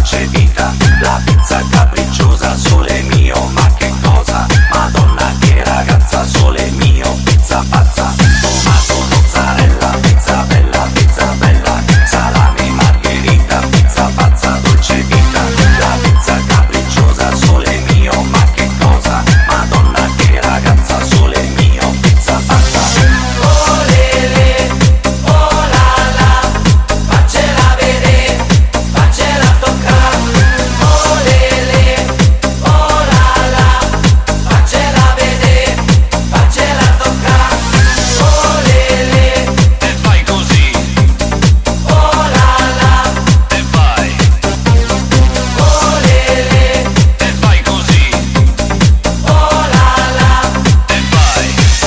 dolce vita, la pizza capricciosa, sole mio, ma che cosa? Madonna che ragazza, sole mio, pizza pazza, tomato, mozzarella, pizza bella, salami, margherita, pizza pazza, dolce vita, la pizza capricciosa, sole mio, ma che cosa? Madonna che ragazza, sole mio, pizza pazza. Oh lele, oh la la, faccela vedere, faccela toccare. Oh lele, oh la la, faccela vedere, faccela toccare. Oh lele, e fai così, oh la la, e vai, oh lele, e fai così, oh la la. e vai.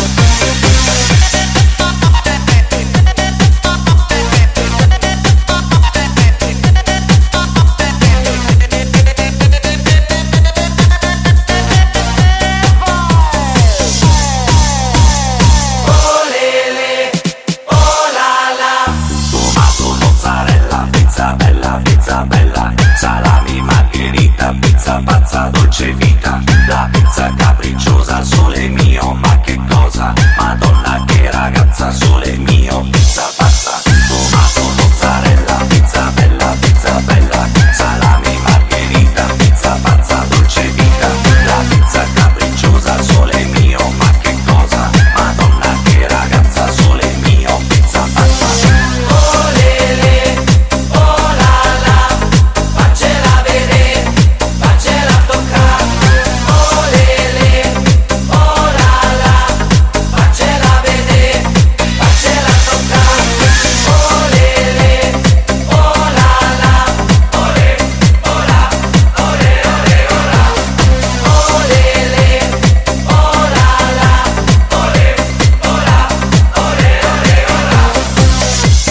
Oh lele, oh la la, tomato, mozzarella, pizza bella, salami, margherita, pizza pazza, dolce vita, la pizza capricciosa, sole mio, ma che cosa? Madonna che ragazza, sole mio, pizza pazza, tomato, mozzarella, pizza bella, salami, margherita, pizza pazza, dolce vita, la pizza capricciosa, sole mio, ma che cosa? Madonna che ragazza, sole mio, pizza pazza. Oh lele, oh la la, faccela vedere, faccela toccare. Oh lele, oh la la, faccela vedere, faccela toccare. Oh lele, oh la la, ore, ora, ore, ore, ora. Oh lele, oh la la, ore, ora, ore, ore, ora.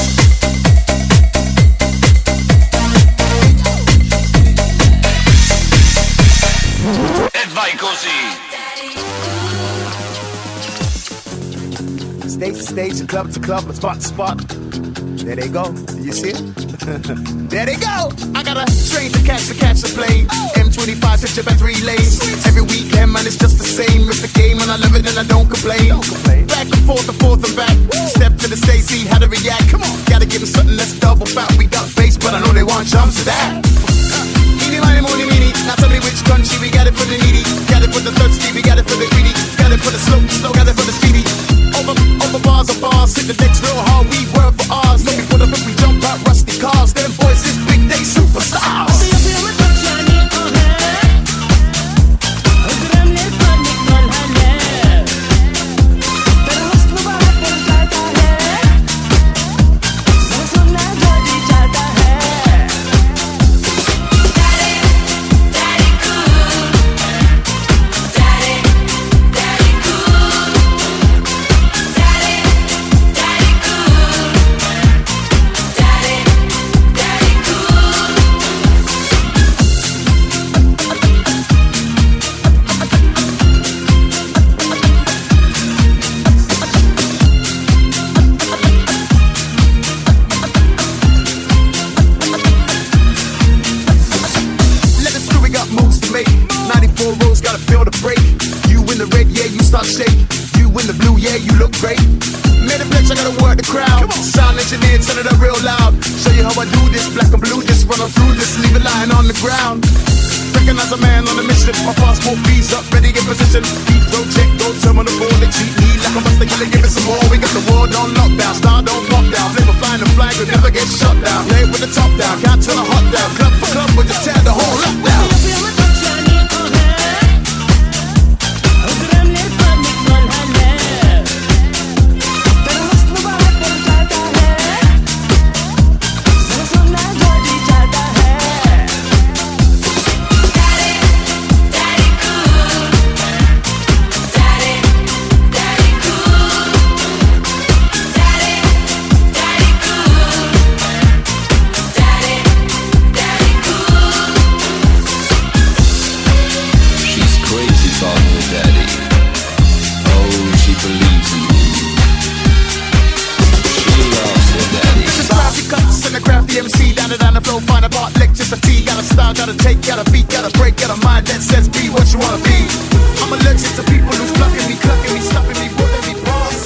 E vai così. Stage to stage, club to club, spot to spot. There they go. Do you see it? There they go. I got a train to catch the plane. M25 such a bad 3 lanes. Every weekend, man, it's just the same. It's the game and I love it and I don't complain. Back and forth and back. Step to the stage, see how to react. Come on, gotta give them something that's double fat. We got bass, but I know they want jumps to that. Eeny, miny, moony, meeny. Now tell me which country we got it for the needy. Got it for the thirsty, we got it for the greedy. Got it for the slow, got it for the speedy. Over bars of bars, hit the decks real hard. We work for ours. Looking for the if we jump out rusty cars. Them boys is big day superstars. down the flow, find a part, lick just a T. Got a style, got a take, got a beat, got a break, got a mind that says be what you wanna be. I'm allergic to people who's plucking me, clucking me, stopping me, pulling me past.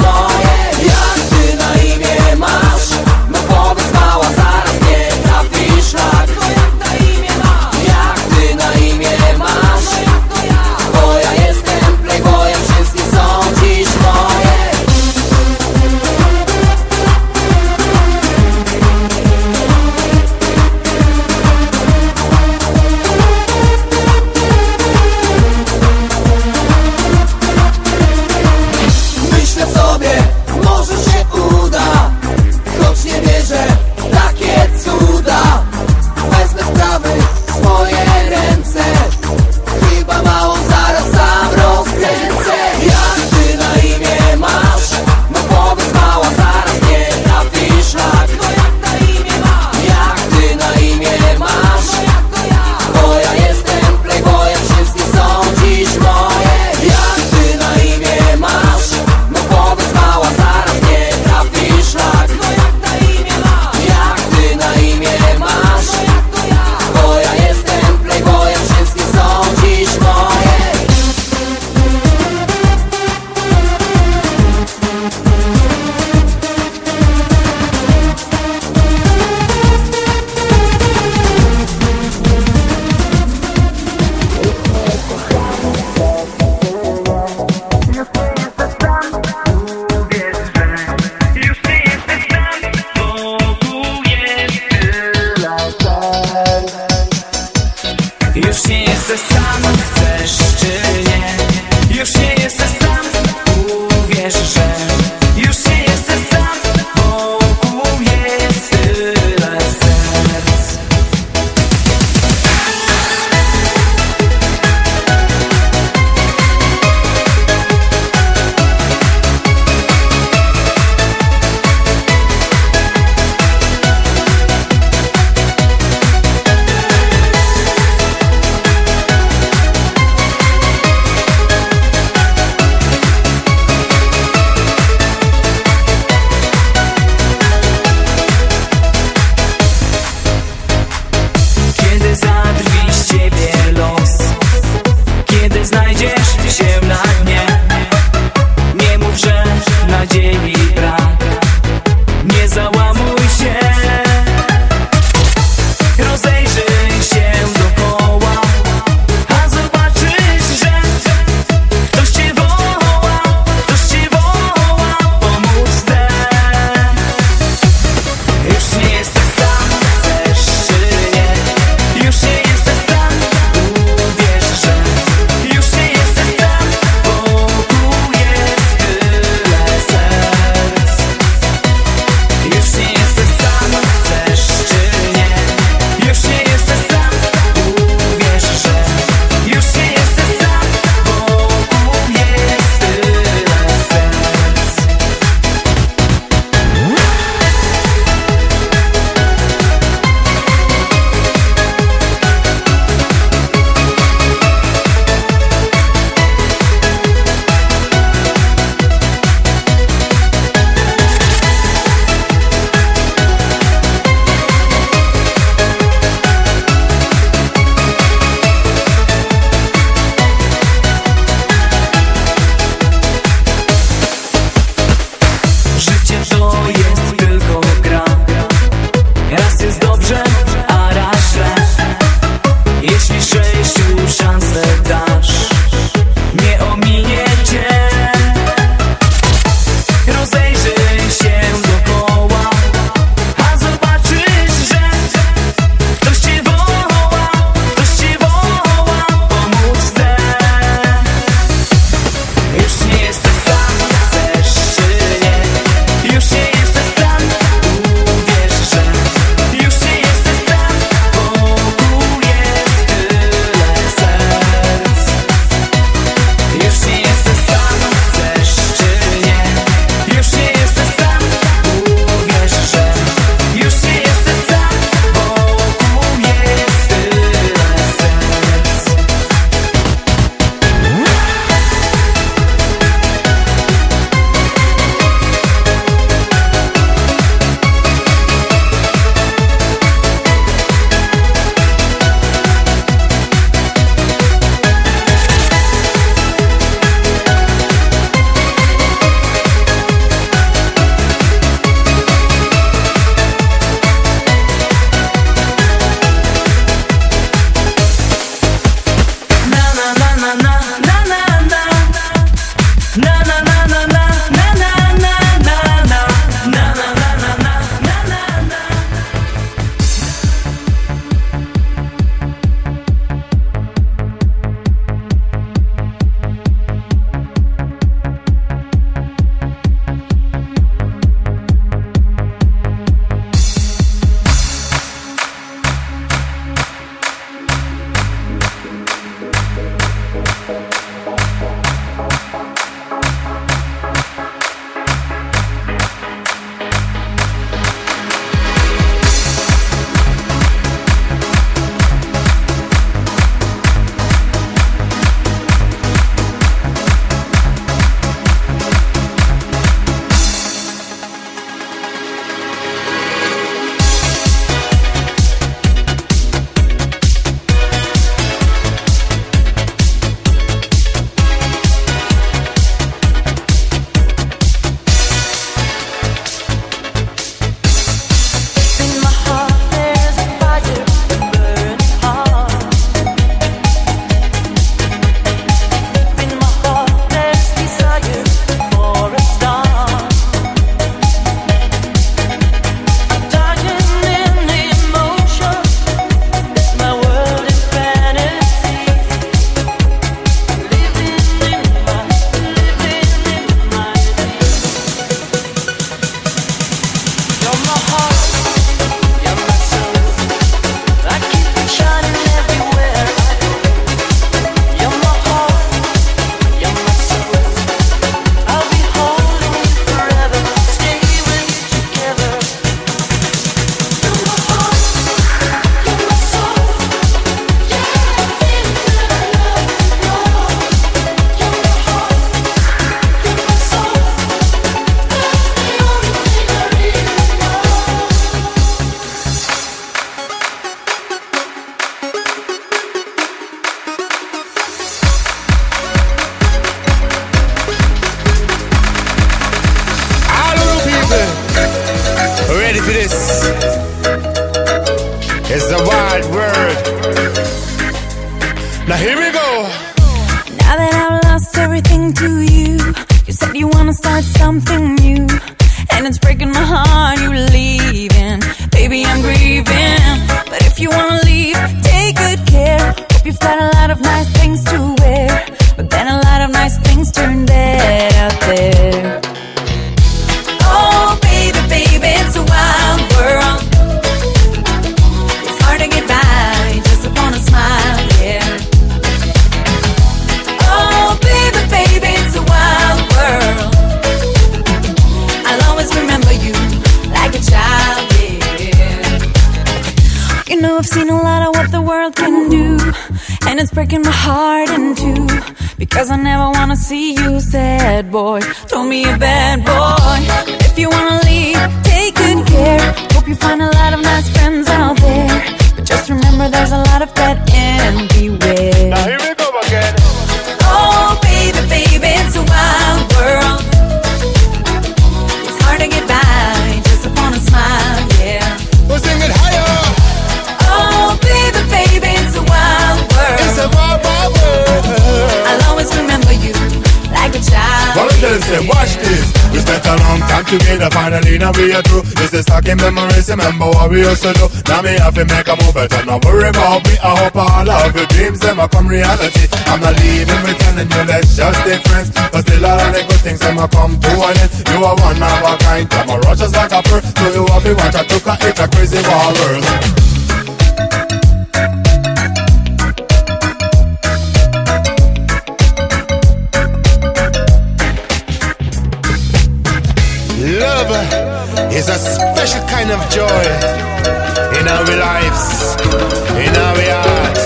Zaraz nie trafisz Now here we go. Now that I've lost everything to you, you said you wanna start something new, and it's breaking my heart you leaving. Baby, I'm grieving, but if you wanna leave, take good care. Hope you've got a lot of nice things to wear, but then a lot of nice things turn bad out there. Oh, baby, baby, it's a wild world. It's hard to get by just upon a smile, yeah. Oh, baby, baby, it's a wild world. I'll always remember you like a child, yeah. You know I've seen a lot of what the world can do, and it's breaking my heart in two, because I never wanna see you sad, boy. Throw me a bad boy. But if you wanna leave, take good care. Hope you find a lot of nice friends out there, but just remember there's a lot of that and beware. Now here we go again. Oh, baby, baby, it's a wild world. It's hard to get by just upon a smile, yeah. We'll sing it higher. Oh, baby, baby, it's a wild world. It's a wild, wild world. I'll always remember you like a child. Well, listen, watch this. We spent a long time together, finally now we are through. This is talking memories, remember what we used to do. Now me have to make a move, but don't worry about me. I hope all of your dreams, them come reality. I'm not leaving, we telling you, let's just stay friends. But still all of the good things, them come to an end. You are one of a kind, I'm a rush just like a pearl. So you have to watch, I took a hit, a crazy wild world. Love is a special kind of joy in our lives, in our hearts.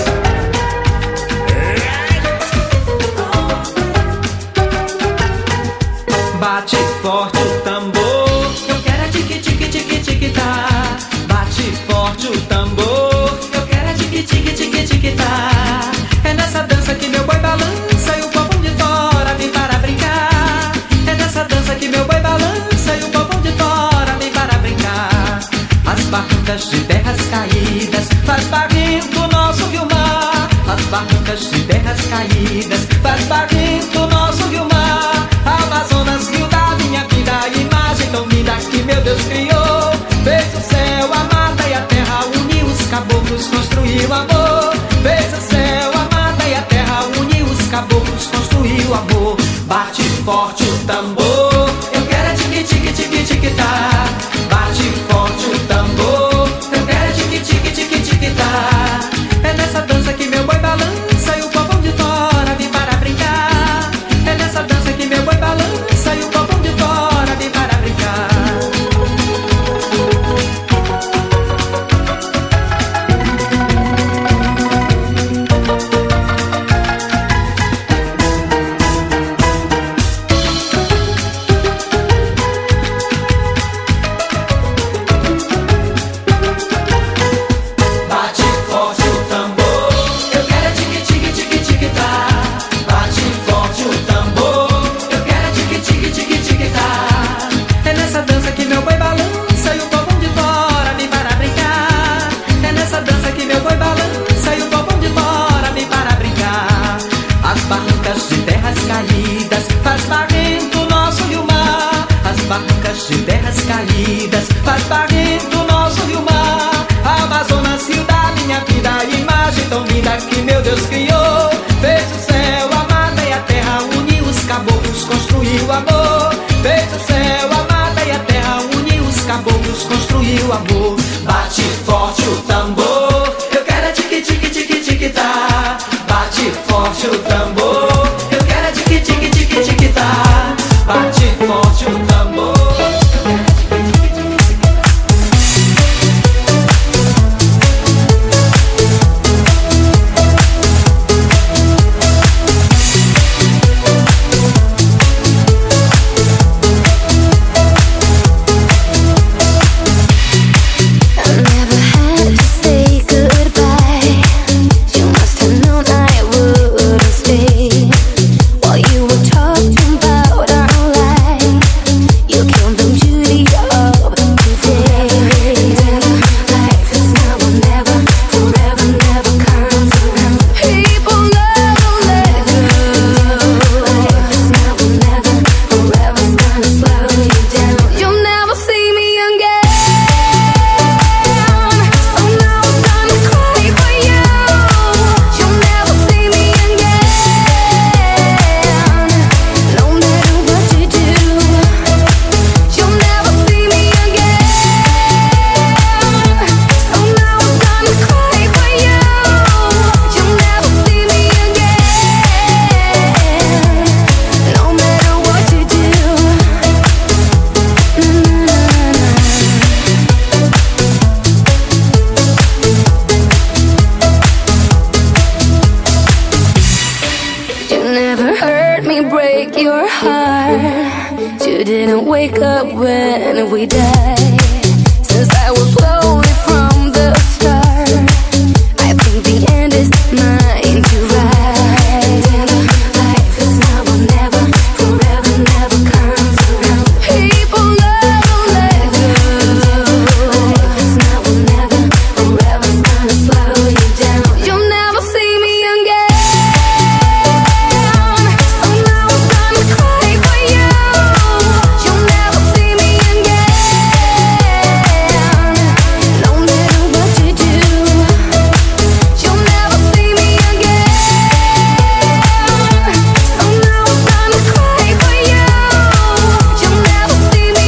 Bate forte o tambor, eu quero é tique tique tique tique tá. Bate forte o tambor, eu quero é tique tique tique tique tá. É nessa dança que meu boi balança e o povo de fora vem para brincar. É nessa dança que meu boi balança e o povo de fora vem para brincar. As barrancas de terras caídas faz barrento o nosso rio-mar. As barrancas de terras caídas faz barrento o nosso rio-mar. Amazonas, rio da minha vida, imagem tão linda que meu Deus criou. Fez o céu, a mata e a terra, uniu os caboclos, construiu amor. Fez o céu, a mata e a terra, uniu os caboclos, construiu amor. Bate forte o tambor, eu quero é tique tique tique tique tá. Bate forte o tambor, eu quero é tique tique tique tique tá. É nessa dança que meu boi balança e o povão de fora vem para brincar. É nessa dança que meu boi balança e o povão de fora vem para brincar. Bate forte o tambor, eu quero é tique tique tique tique tá. Bate forte o tambor, eu quero é tique tique tique tique tá. É nessa dança que meu boi balança e o povão de fora vem para brincar. É nessa dança que meu boi balança e o povão de fora vem para brincar. As barrancas de terras caídas faz barrento o nosso rio-mar. As barrancas de terras caídas faz barrento o nosso rio-mar. Amazonas, rio da minha vida, imagem tão linda que meu Deus criou. Fez o céu, a mata e a terra, uniu os caboclos, construiu amor. Fez o céu, a mata e a terra, uniu os caboclos, construiu amor. Bate forte o tambor, eu quero é tique tique tique tique tá. Bate forte o tambor, eu quero é tique tique tique tique tá. Bate forte o tambor. I've never You didn't wake up when we died. Since I was lonely from the start, I think the end is mine to ride. Life is now or never, forever never comes around. People never let go. Life is now or never, forever's gonna slow you down. You'll never see me again, so now I'm gonna cry for you. You'll never see me again, no matter what you do. You'll never see me again, so now I'm gonna cry for you. You'll never see me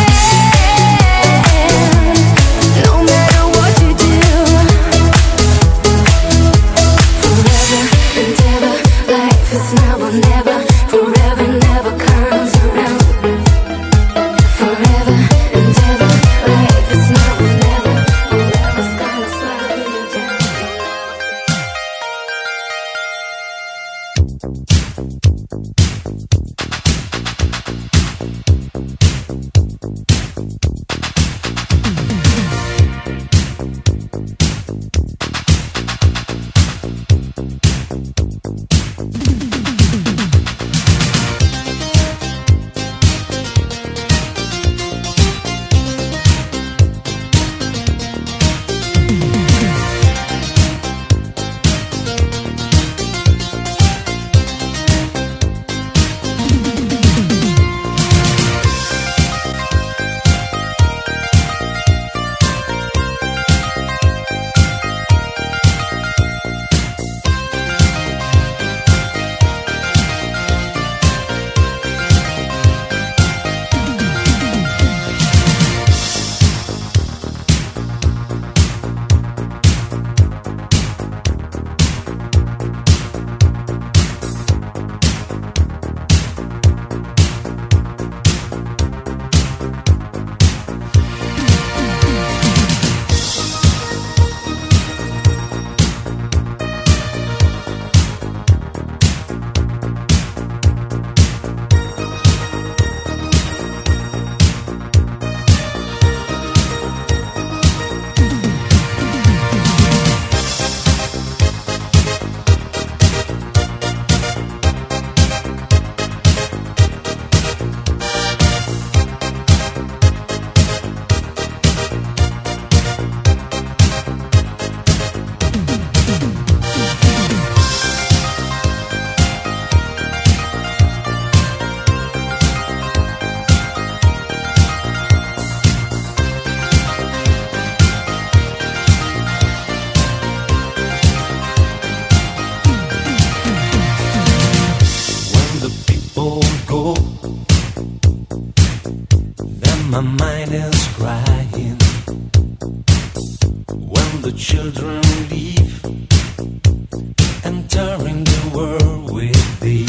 again, no matter what you do. Forever and ever, life is now or never, forever never comes around. Forever and ever, life is now or never, forever's gonna slow you down. My mind is crying when the children leave, entering the world with thee.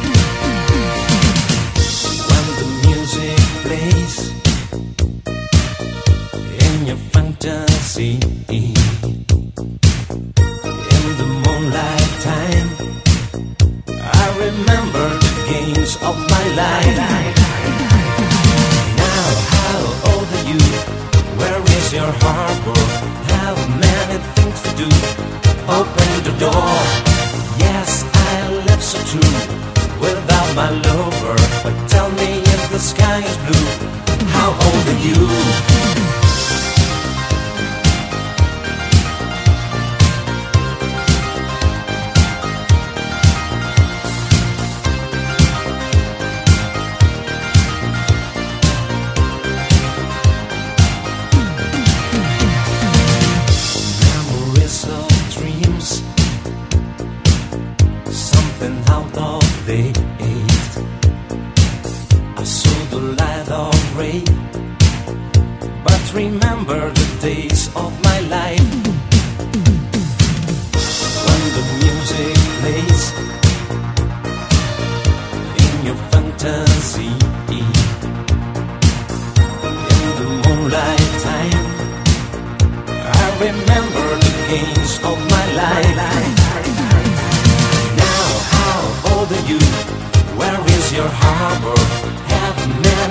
When the music plays in your fantasy, in the moonlight time, I remember the games of my life. Where is your harbor? Have many things to do. Open the door. Yes, I live so true without my lover. But tell me if the sky is blue, how old are you? Remember the days of my life when the music plays in your fantasy, in the moonlight time. I remember the games of my life. Now, how old are you? Where is your harbor? Have many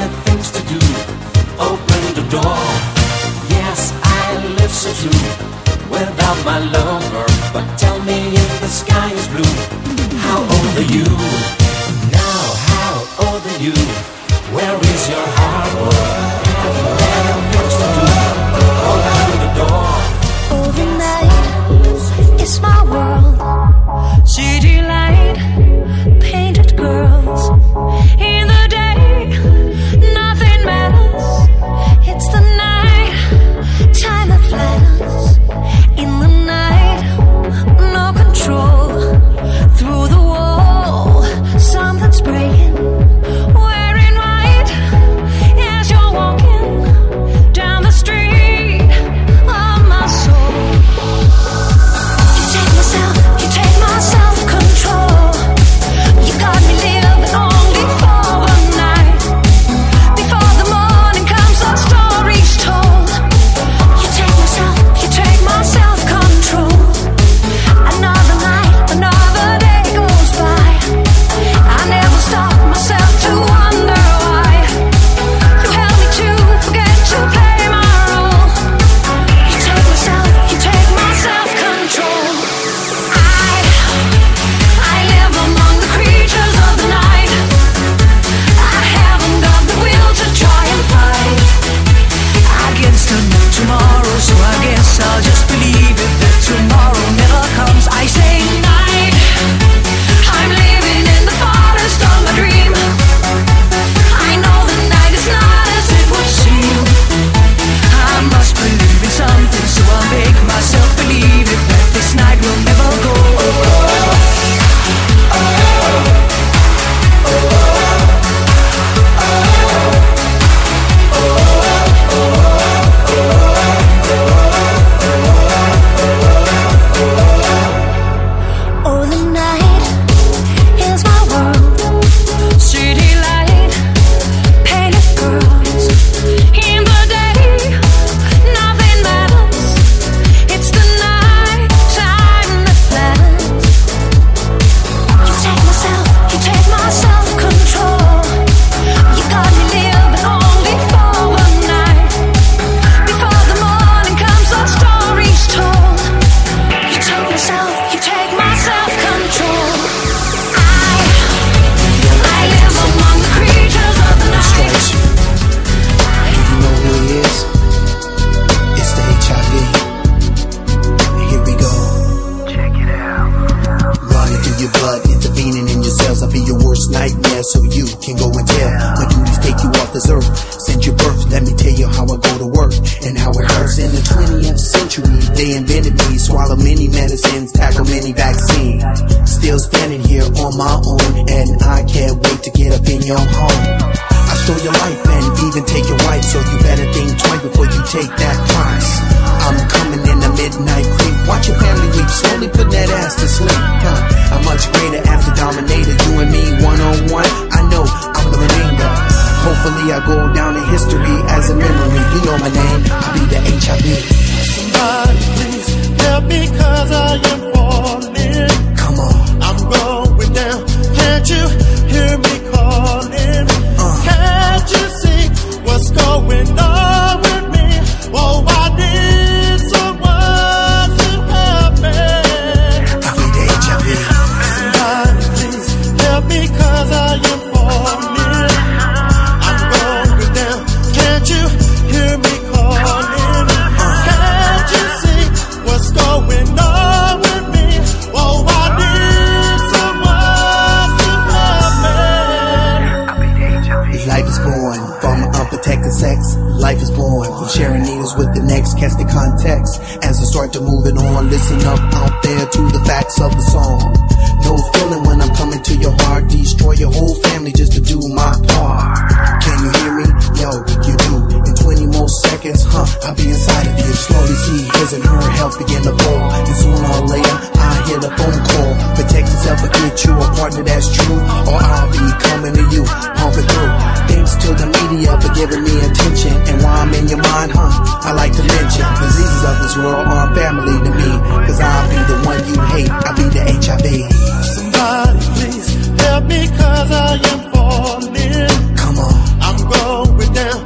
to do. Open the door. Yes, I live so true without my lover. But tell me if the sky is blue, how old are you? Now, how old are you? Where is your harbor? Have you had much to do? Open the door. Oh, the night is my world. City light, painted girls. In the day, nothing matters. It's the night, time that flatters. In the night, no control. Through the wall, something's breaking. Wearing white as you're walking down the street of my soul. You take my self-control. You got me living only for the night. Before the morning comes, the story's told. You take my self-control. Another night, another day goes by. I never stop myself to wonder why. You help me to forget to play my role. You take my self-control. I live among the creatures of the night. I haven't got the will to try and fight against a new tomorrow, so I guess I'll just believe it that tomorrow never comes. I say night. I'm living in the forest of my dream. I know the night is not as it would seem. I must believe in something, so I'll make myself believe it that this night will never go. Oh, the night is my world. City light, painted girls. In the day, nothing matters. It's the night, time that flatters. You take my self-control. You got me living only for the night. Before the morning comes, the story's told. You take my self-control. I live among the creatures of the night. Do you know who he is? It's the HIV. Here we go. Check it out. Running through your blood, intervening in your cells. I'll be your worst nightmare, so you can go and tell. My duties take you off this earth. Since your birth, let me tell you how I go to work and how it hurts. In the 20th century, they invented me. Swallow many medicines, tackle many vaccines. Still standing here on my own, and I can't wait to get up in your home. I stole your life and even take your wife, so you better think twice before you take that price. I'm coming in the midnight creep. Watch your family weep, slowly put that ass to sleep. I'm much greater as the dominator. You and me, one-on-one. I know I'm the remainder. Hopefully I go down in history as a memory. You know my name, I'll be the HIV. Somebody please help me, 'cause I am falling. Come on. I'm going down. Can't you hear me calling? Can't you see what's going on with me? Oh, I need someone to help me. I'll be the HIV. Somebody please help me, 'cause I am falling. I'm going down. Can't you hear me calling? Can't you see what's going on with me? Oh, I need someone to help me. Life is born from unprotected sex. Life is born from sharing needles with the next. Catch the context as I start to move it on. Listen up out there to the facts of the song. No feeling when I'm coming to your heart. Destroy your whole family just to do my part. Can you hear me? Yo, you do. In 20 more seconds, I'll be inside of you. Slowly see his and her health begin to fall. And sooner or later, I hear the phone call. Protect yourself or get you a partner that's true. Or I'll be coming to you, pumping through. Thanks to the media for giving me attention. And while I'm in your mind, I like to mention diseases of this world are family to me. 'Cause I'll be the one you hate. I'll be the HIV. Somebody please help me, 'cause I am falling. Come on. I'm going down.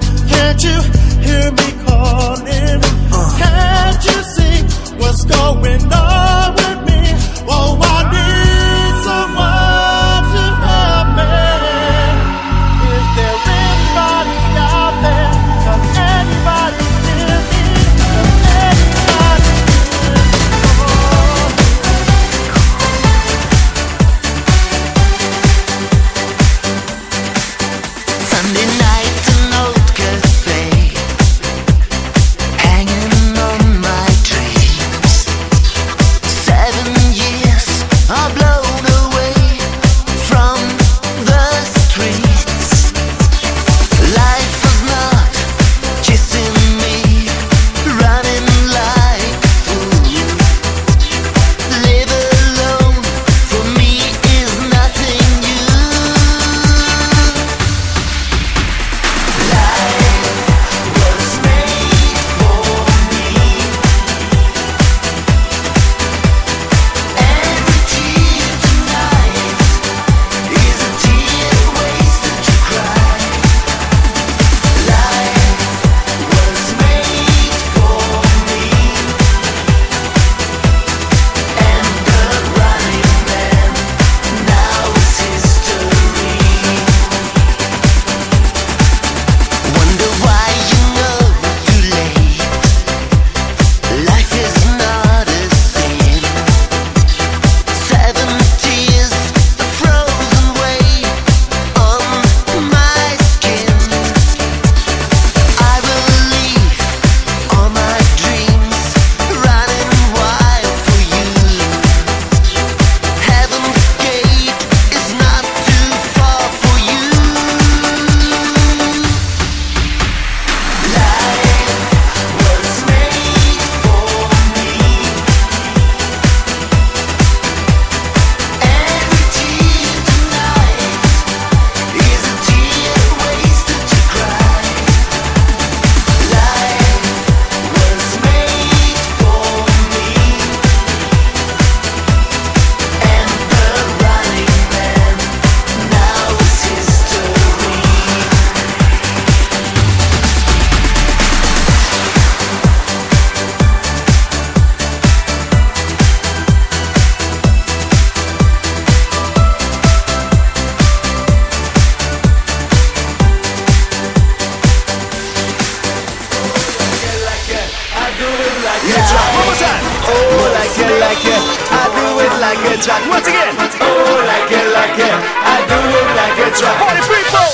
it like a track. One more time. Oh, like it, I do it like a track. Once again. Oh, like it, I do it like a track. Party people.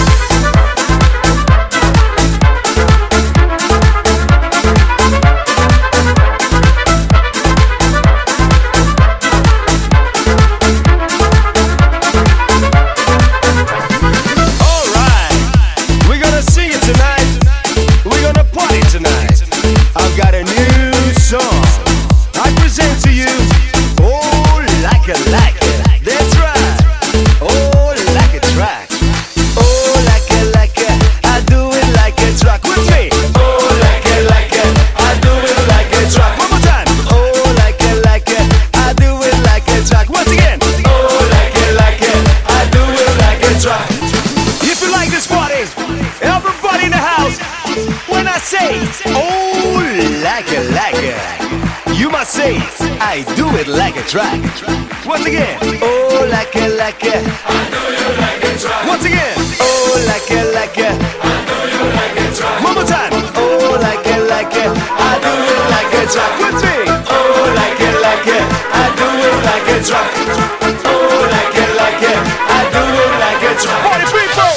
I do it like a track. Once again. Oh, like it, I do it like a track. Once again. Oh, like it, I do it like a track. One more time. Oh, like it, I do it like a track. With me. Oh, like it, I do it like a track. Oh, like it, I do it like a track. Party people.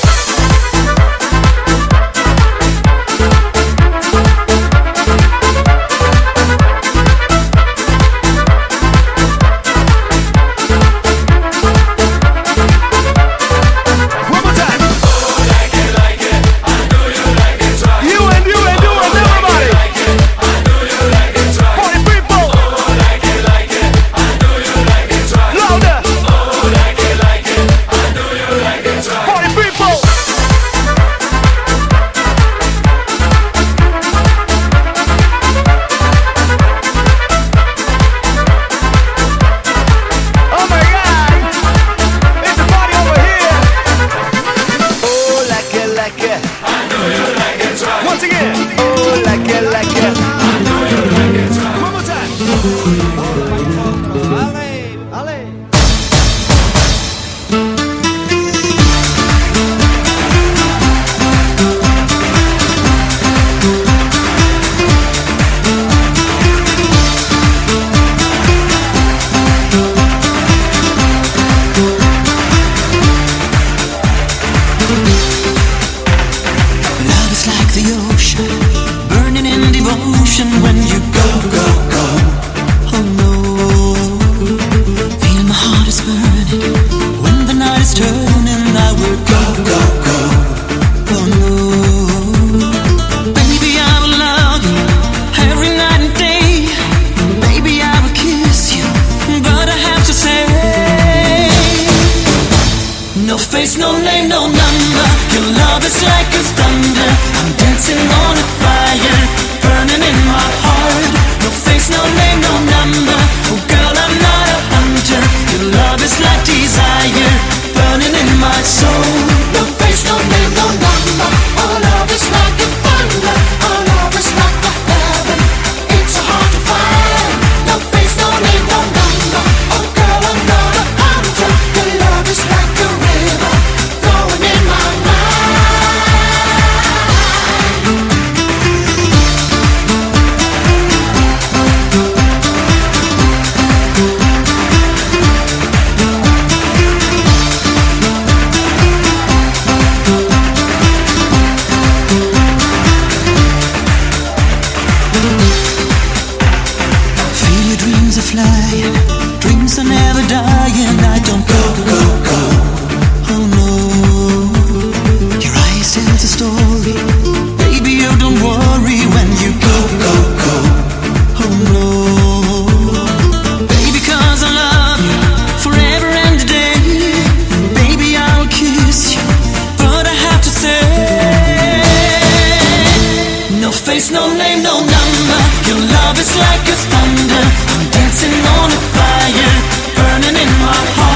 Love is like a thunder. I'm dancing on a fire, burning in my heart.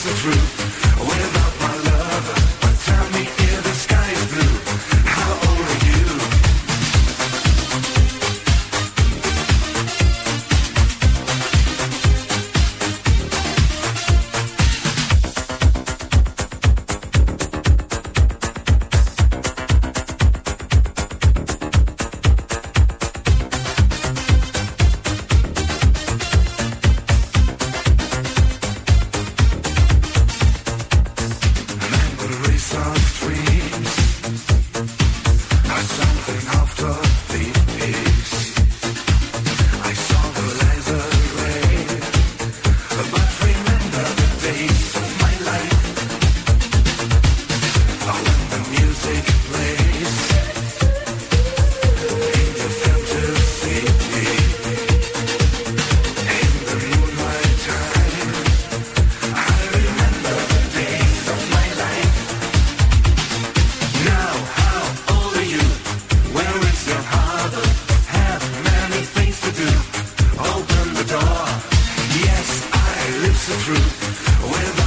so true without my love. But tell me if the sky is blue, how old are you? Open the door. Yes, I live so true with